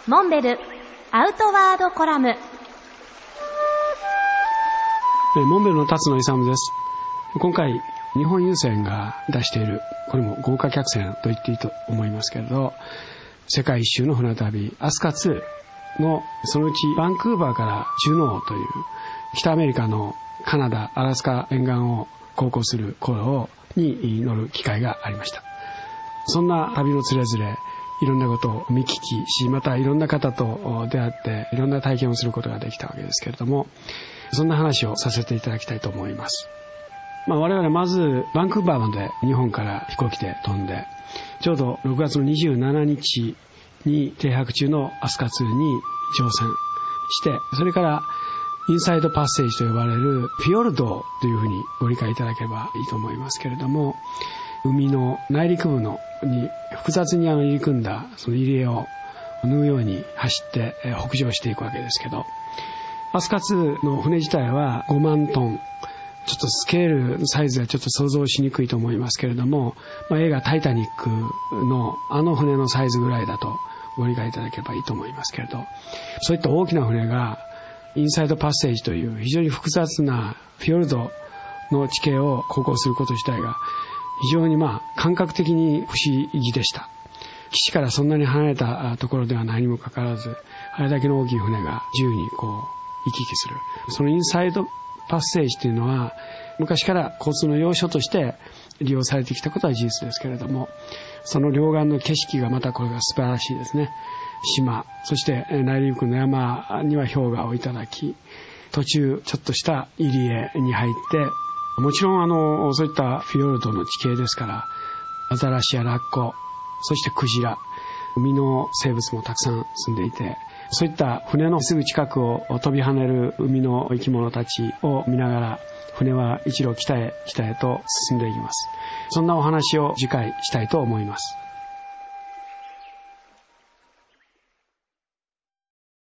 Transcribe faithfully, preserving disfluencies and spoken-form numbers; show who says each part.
Speaker 1: モンベルアウトワードコラム。
Speaker 2: モンベルの辰野勇です。今回日本郵船が出している、これも豪華客船と言っていいと思いますけれど、世界一周の船旅アスカツーの、そのうちバンクーバーからジュノーという北アメリカのカナダ、アラスカ沿岸を航行する航路に乗る機会がありました。そんな旅のつれづれいろんなことを見聞きし、またいろんな方と出会っていろんな体験をすることができたわけですけれども、そんな話をさせていただきたいと思います。まあ、我々まずバンクーバーまで日本から飛行機で飛んで、ちょうどろくがつのにじゅうしちにちに停泊中のアスカツーに乗船して、それからインサイドパッセージと呼ばれるフィヨルドというふうにご理解いただければいいと思いますけれども、海の内陸部のに複雑に入り組んだその入り江を縫うように走って北上していくわけですけど、アスカツーの船自体はごまんトン、ちょっとスケールサイズはちょっと想像しにくいと思いますけれども、まあ、映画タイタニックのあの船のサイズぐらいだとご理解いただければいいと思いますけれど、そういった大きな船がインサイドパッセージという非常に複雑なフィヨルドの地形を航行すること自体が非常にまあ感覚的に不思議でした。岸からそんなに離れたところではないにもかかわらず、あれだけの大きい船が自由にこう行き来する。そのインサイドパッセージというのは昔から交通の要所として利用されてきたことは事実ですけれども、その両岸の景色がまたこれが素晴らしいですね。島、そして内陸の山には氷河をいただき、途中ちょっとした入り江に入って、もちろんあのそういったフィヨルドの地形ですから、アザラシやラッコ、そしてクジラ、海の生物もたくさん住んでいて、そういった船のすぐ近くを飛び跳ねる海の生き物たちを見ながら、船は一路北へ北へと進んでいきます。そんなお話を次回したいと思います。